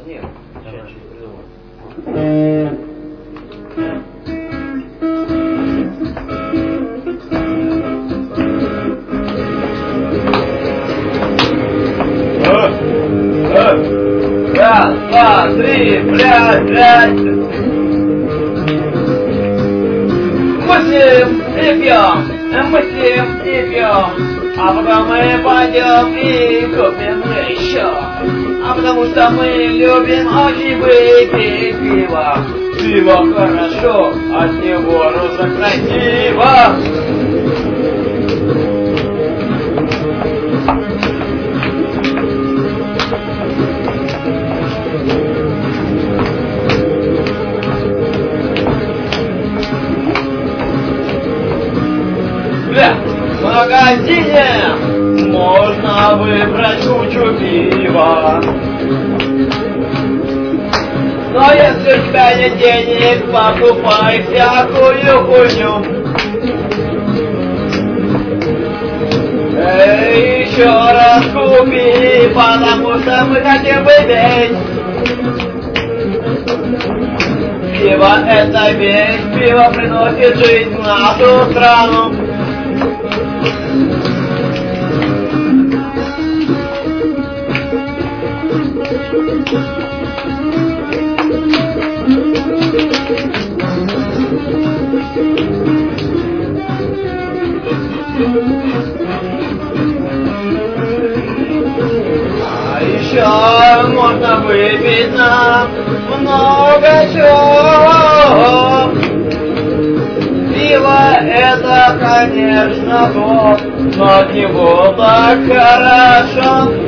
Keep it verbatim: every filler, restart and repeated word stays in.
Нет, сейчас чуть придумал. Раз, два, три, блядь, блядь. Мыслим и пьем, мыслим и пьем, а потом мы пойдем и купим еще. А потому что мы любим очень выпить пиво. Пиво хорошо, от него нужно красиво. В магазине можно выбрать кучу пива. Но если у тебя нет денег, покупай всякую хуйню. Эй, еще раз купи, потому что мы хотим выпить. Пиво — это вещь, пиво приносит жизнь в нашу страну. А еще можно выпить нам много чего. Пиво — это, конечно, то, но от него так хорошо.